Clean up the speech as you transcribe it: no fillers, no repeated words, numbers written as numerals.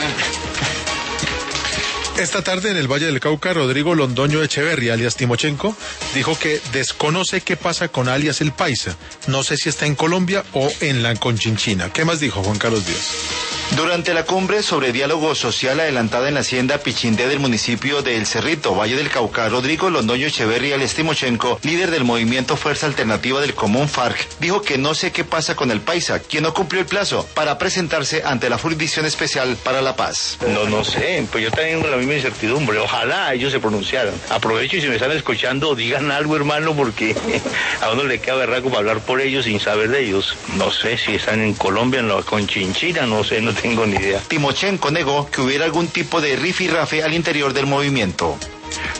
Esta tarde en el Valle del Cauca, Rodrigo Londoño Echeverría, alias Timochenko, dijo que desconoce qué pasa con alias El Paisa. No sé si está en Colombia o en la Conchinchina. ¿Qué más dijo Juan Carlos Díaz? Durante la cumbre sobre diálogo social adelantada en la hacienda Pichindé del municipio de El Cerrito, Valle del Cauca, Rodrigo Londoño Echeverría, alias Timochenko, líder del movimiento Fuerza Alternativa del Común FARC, dijo que no sé qué pasa con El Paisa, quien no cumplió el plazo para presentarse ante la Jurisdicción Especial para la Paz. No sé, pues yo tengo la misma incertidumbre, ojalá ellos se pronunciaran. Aprovecho y si me están escuchando, digan algo, hermano, porque a uno le queda berraco para hablar por ellos sin saber de ellos. No sé si están en Colombia, en la Conchinchina, no sé, no tengo ni idea. Timochenko negó que hubiera algún tipo de rifirrafe al interior del movimiento.